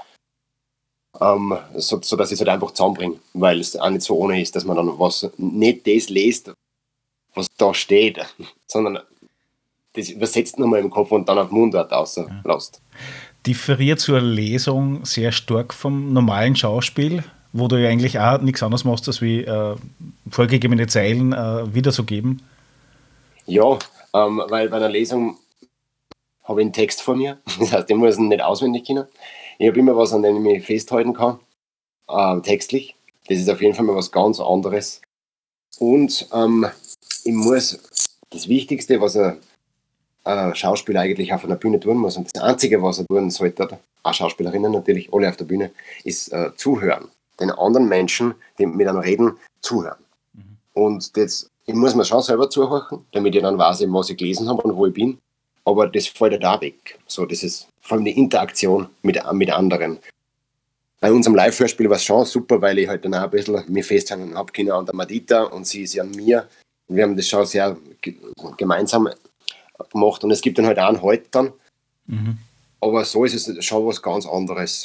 Speaker 5: ähm, so, sodass ich es halt einfach zusammenbringe, weil es auch nicht so ohne ist, dass man dann was nicht das liest, was da steht, sondern das übersetzt nochmal im Kopf und dann auf Mundart auslässt.
Speaker 2: Differiert zur Lesung sehr stark vom normalen Schauspiel, wo du ja eigentlich auch nichts anderes machst, als wie äh, vorgegebene Zeilen äh, wiederzugeben? Ja,
Speaker 5: ähm, weil bei einer Lesung habe ich einen Text vor mir, das heißt, ich muss ihn nicht auswendig kennen. Ich habe immer was, an dem ich mich festhalten kann, äh, textlich. Das ist auf jeden Fall mal was ganz anderes. Und ähm, ich muss das Wichtigste, was er Äh, Schauspieler eigentlich auf einer Bühne tun muss. Und das Einzige, was er tun sollte, auch Schauspielerinnen natürlich, alle auf der Bühne, ist äh, zuhören. Den anderen Menschen, die mit einem reden, zuhören. Mhm. Und das, ich muss mir schon selber zuhören, damit ich dann weiß, was ich gelesen habe und wo ich bin. Aber das fällt ja da weg. So, das ist vor allem die Interaktion mit, mit anderen. Bei unserem Live-Hörspiel war es schon super, weil ich halt dann auch ein bisschen mich festhalten habe können an der Madita und sie ist ja an mir. Und wir haben das schon sehr g- gemeinsam gemacht und es gibt dann halt auch einen Halt dann. Mhm. Aber so ist es schon was ganz anderes.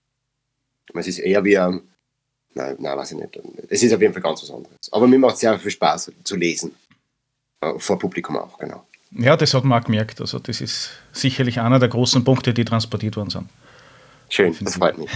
Speaker 5: Es ist eher wie ein, nein, nein, weiß ich nicht. Es ist auf jeden Fall ganz was anderes. Aber mir macht es sehr viel Spaß zu lesen. Vor Publikum auch, genau.
Speaker 2: Ja, das hat man auch gemerkt. Also das ist sicherlich einer der großen Punkte, die transportiert worden sind.
Speaker 5: Schön, das freut mich.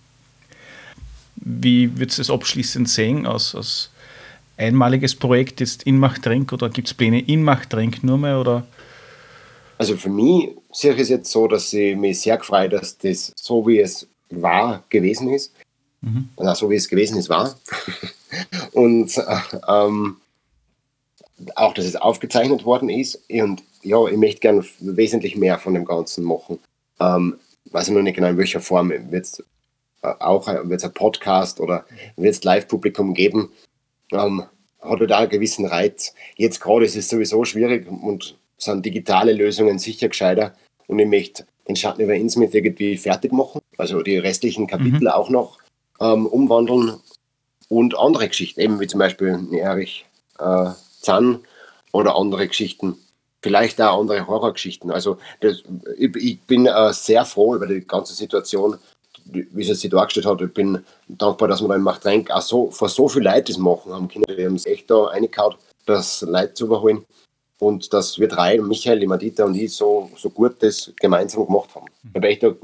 Speaker 2: Wie würdest du es abschließend sehen als, als einmaliges Projekt jetzt in Machtrenk oder gibt es Pläne in Machtrenk nur mehr? Oder?
Speaker 5: Also für mich sehe ich es jetzt so, dass ich mich sehr freue, dass das so wie es war gewesen ist. Mhm. Also so wie es gewesen ist war. Und ähm, auch, dass es aufgezeichnet worden ist. Und ja, ich möchte gerne wesentlich mehr von dem Ganzen machen. Ähm, weiß ich noch nicht genau, in welcher Form. Wird es auch wird's ein Podcast oder wird es Live-Publikum geben? Ähm, hat halt auch einen gewissen Reiz. Jetzt gerade ist es sowieso schwierig und sind digitale Lösungen sicher gescheiter. Und ich möchte den Schatten über Innsmouth irgendwie fertig machen. Also die restlichen Kapitel mhm. auch noch ähm, umwandeln. Und andere Geschichten, eben wie zum Beispiel Erich äh, Zann oder andere Geschichten. Vielleicht auch andere Horrorgeschichten. Also das, ich, ich bin äh, sehr froh über die ganze Situation, wie es sich dargestellt hat, ich bin dankbar, dass wir da in Machtrenk auch so, vor so viel Leuten das machen haben können. Wir haben es echt da reingehauen, das Leute zu überholen und dass wir drei, Michael, die Madita und ich, so, so gut das gemeinsam gemacht haben. Ich bin, echt, äh,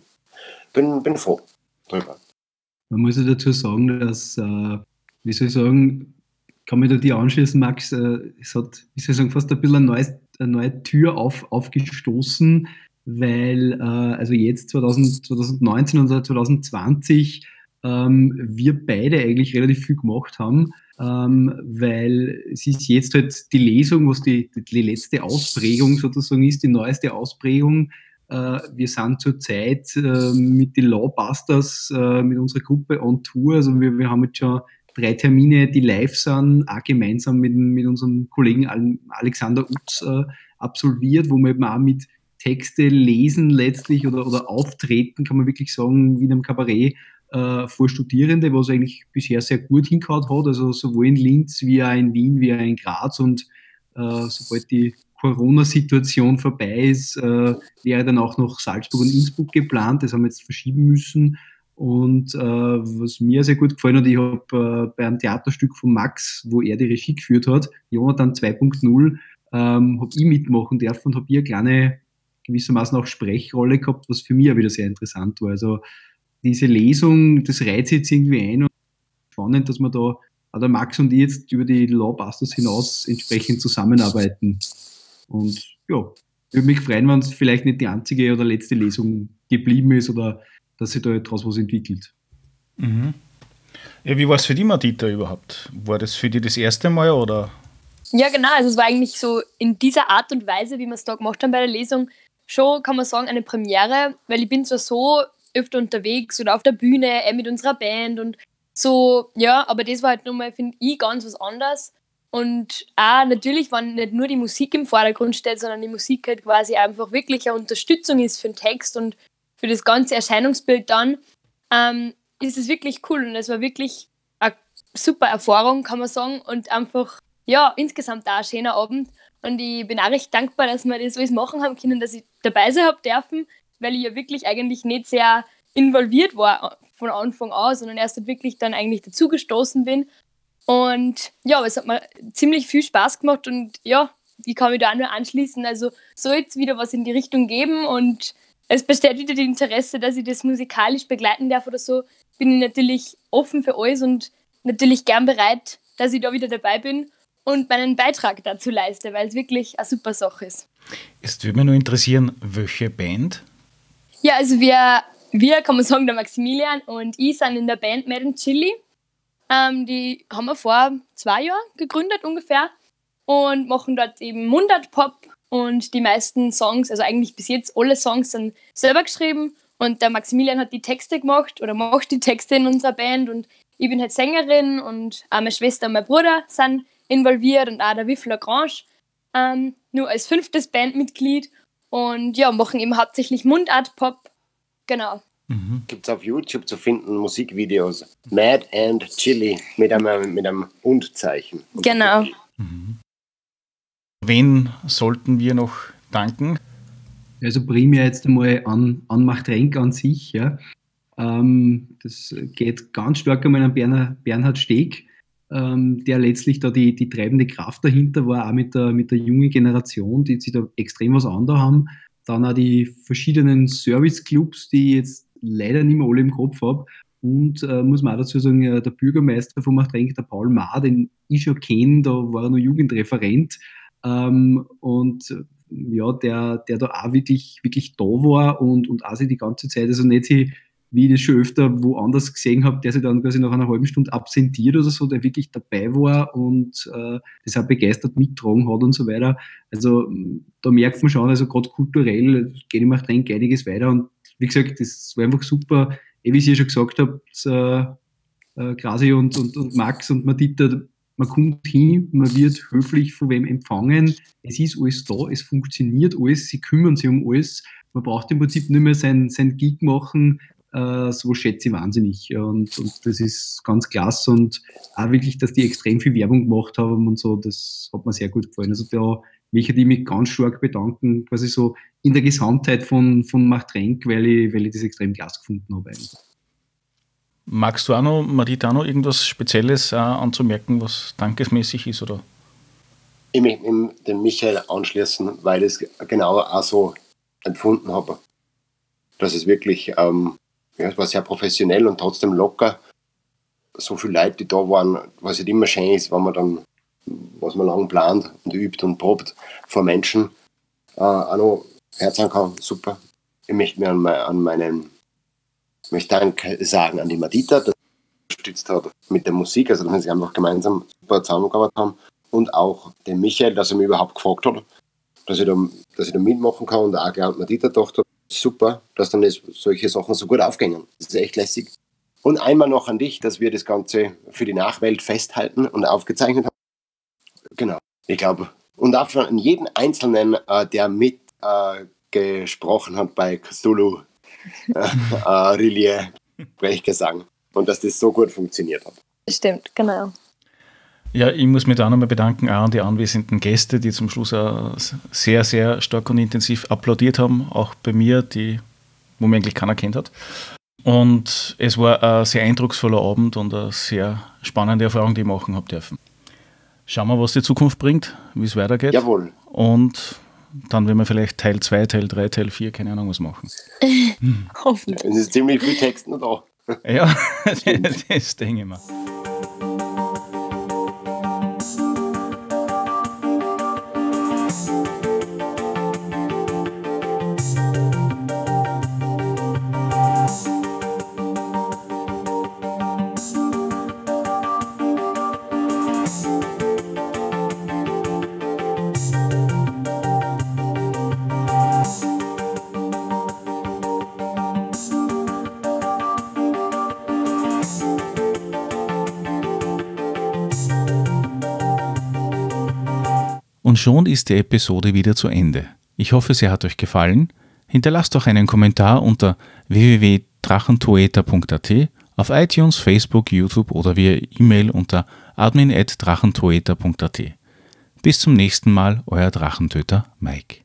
Speaker 5: bin, bin froh drüber.
Speaker 4: Man muss ja dazu sagen, dass, äh, wie soll ich sagen, kann mich da dir anschließen, Max, äh, es hat, wie soll ich sagen, fast ein bisschen eine, neues, eine neue Tür auf, aufgestoßen, weil äh, also jetzt zwanzig, zwanzig neunzehn und zwanzig zwanzig ähm, wir beide eigentlich relativ viel gemacht haben, ähm, weil es ist jetzt halt die Lesung, was die, die letzte Ausprägung sozusagen ist, die neueste Ausprägung. Äh, wir sind zurzeit äh, mit den Lawbusters, äh, mit unserer Gruppe on Tour, also wir, wir haben jetzt schon drei Termine, die live sind, auch gemeinsam mit, mit unserem Kollegen Alexander Utz äh, absolviert, wo wir eben auch mit Texte lesen letztlich oder, oder auftreten, kann man wirklich sagen, wie in einem Kabarett äh, vor Studierende, was eigentlich bisher sehr gut hingehauen hat, also sowohl in Linz wie auch in Wien wie auch in Graz, und äh, sobald die Corona-Situation vorbei ist, äh, wäre dann auch noch Salzburg und Innsbruck geplant, das haben wir jetzt verschieben müssen. Und äh, was mir sehr gut gefallen hat, ich habe äh, bei einem Theaterstück von Max, wo er die Regie geführt hat, Jonathan zwei Punkt null, ähm, habe ich mitmachen dürfen und habe hier eine kleine, gewissermaßen auch Sprechrolle gehabt, was für mich auch wieder sehr interessant war. Also diese Lesung, das reizt jetzt irgendwie ein, und spannend, dass wir da, auch der Max und ich, jetzt über die Lawbusters hinaus entsprechend zusammenarbeiten. Und ja, ich würde mich freuen, wenn es vielleicht nicht die einzige oder letzte Lesung geblieben ist oder dass sich da etwas was entwickelt.
Speaker 2: Mhm. Ja, wie war es für die Madita überhaupt? War das für dich das erste Mal, oder?
Speaker 3: Ja, genau. Also es war eigentlich so in dieser Art und Weise, wie wir es da gemacht haben bei der Lesung, schon, kann man sagen, eine Premiere, weil ich bin zwar so öfter unterwegs oder auf der Bühne, äh, mit unserer Band und so, ja, aber das war halt nochmal, finde ich, ganz was anderes. Und auch natürlich, wenn nicht nur die Musik im Vordergrund steht, sondern die Musik halt quasi einfach wirklich eine Unterstützung ist für den Text und für das ganze Erscheinungsbild dann, ähm, ist es wirklich cool. Und es war wirklich eine super Erfahrung, kann man sagen. Und einfach, ja, insgesamt auch ein schöner Abend. Und ich bin auch recht dankbar, dass wir das alles machen haben können, dass ich dabei sein habe dürfen, weil ich ja wirklich eigentlich nicht sehr involviert war von Anfang an, sondern erst halt wirklich dann eigentlich dazugestoßen bin. Und ja, es hat mir ziemlich viel Spaß gemacht und ja, ich kann mich da auch nur anschließen. Also soll jetzt wieder was in die Richtung geben und es besteht wieder das Interesse, dass ich das musikalisch begleiten darf oder so, bin ich natürlich offen für alles und natürlich gern bereit, dass ich da wieder dabei bin und meinen Beitrag dazu leiste, weil es wirklich eine super Sache ist.
Speaker 2: Es würde mich nur interessieren, welche Band?
Speaker 3: Ja, also wir, wir, kann man sagen, der Maximilian und ich sind in der Band Mad and Chili. Ähm, die haben wir vor zwei Jahren gegründet ungefähr und machen dort eben Mundart-Pop. Und die meisten Songs, also eigentlich bis jetzt alle Songs, sind selber geschrieben. Und der Maximilian hat die Texte gemacht oder macht die Texte in unserer Band. Und ich bin halt Sängerin und auch meine Schwester und mein Bruder sind involviert und auch der Wiff Lagrange, ähm, nur als fünftes Bandmitglied. Und ja, machen eben hauptsächlich Mundart-Pop. Genau.
Speaker 5: Mhm. Gibt es auf YouTube zu finden Musikvideos. Mad and Chili mit einem, mit einem Und-Zeichen.
Speaker 3: Genau.
Speaker 2: Mhm. Wen sollten wir noch danken?
Speaker 4: Also primär jetzt einmal an, an Machtrenk an sich. Ja. Ähm, das geht ganz stark einmal an Bernhard, Bernhard Steg, ähm, der letztlich da die, die treibende Kraft dahinter war, auch mit der, mit der jungen Generation, die sich da extrem was anderes haben. Dann auch die verschiedenen Serviceclubs, die ich jetzt leider nicht mehr alle im Kopf habe. Und äh, muss man auch dazu sagen, äh, der Bürgermeister von Machtrenk, der Paul Maar, den ich schon kenne, da war er noch Jugendreferent. Ähm, und ja, der, der da auch wirklich, wirklich da war und, und auch sich die ganze Zeit, also nicht sie, wie ich das schon öfter woanders gesehen habe, der sich dann quasi nach einer halben Stunde absentiert oder so, der wirklich dabei war und äh, das auch begeistert mittragen hat und so weiter. Also da merkt man schon, also gerade kulturell geht im Machtrenk einiges weiter und wie gesagt, das war einfach super, eh, wie ich schon gesagt habe, äh, äh, Krasi und, und, und Max und Madita, man kommt hin, man wird höflich von wem empfangen, es ist alles da, es funktioniert alles, sie kümmern sich um alles, man braucht im Prinzip nicht mehr sein, sein Gig machen, äh, so schätze ich wahnsinnig und, und das ist ganz klasse und auch wirklich, dass die extrem viel Werbung gemacht haben und so, das hat mir sehr gut gefallen. Also da möchte ich mich ganz stark bedanken, quasi so in der Gesamtheit von, von Machtrenk, weil ich, weil ich das extrem klasse gefunden habe. Eigentlich.
Speaker 2: Magst du auch noch, Marita, auch noch irgendwas Spezielles äh, anzumerken, was dankesmäßig ist? Oder?
Speaker 5: Ich möchte mich dem Michael anschließen, weil ich es genau auch so empfunden habe. Dass es wirklich, ähm, ja, es war sehr professionell und trotzdem locker. So viele Leute, die da waren, was halt immer schön ist, wenn man dann, was man lang plant und übt und probt vor Menschen, äh, auch noch herzhaben kann. Super. Ich möchte mir an, mein, an meinen, ich möchte Dank sagen an die Madita, die unterstützt hat mit der Musik, also dass wir sich einfach gemeinsam super zusammengearbeitet haben. Und auch den Michael, dass er mich überhaupt gefragt hat, dass ich da, dass ich da mitmachen kann. Und auch gleich an Madita gedacht habe, super, dass dann das, solche Sachen so gut aufgehen. Das ist echt lässig. Und einmal noch an dich, dass wir das Ganze für die Nachwelt festhalten und aufgezeichnet haben. Genau, ich glaube. Und auch an jeden Einzelnen, äh, der mit äh, gesprochen hat bei Cthulhu, äh, äh, Rillier, Sprechgesang. Und dass das so gut funktioniert hat.
Speaker 3: Stimmt, genau.
Speaker 2: Ja, ich muss mich da nochmal bedanken, auch an die anwesenden Gäste, die zum Schluss auch sehr, sehr stark und intensiv applaudiert haben, auch bei mir, die, wo mich eigentlich keiner kennt hat. Und es war ein sehr eindrucksvoller Abend und eine sehr spannende Erfahrung, die ich machen habe dürfen. Schauen wir, was die Zukunft bringt, wie es weitergeht.
Speaker 5: Jawohl.
Speaker 2: Und dann werden wir vielleicht Teil zwei, Teil drei, Teil vier, keine Ahnung was machen.
Speaker 3: Hm. Hoffentlich.
Speaker 5: Es ist ziemlich viel Text noch da.
Speaker 2: Ja, das denke ich mir. Und schon ist die Episode wieder zu Ende. Ich hoffe, sie hat euch gefallen. Hinterlasst doch einen Kommentar unter w w w punkt drachentoeter punkt a t, auf iTunes, Facebook, YouTube oder via E-Mail unter admin at drachentoeter punkt a t. Bis zum nächsten Mal, euer Drachentöter Mike.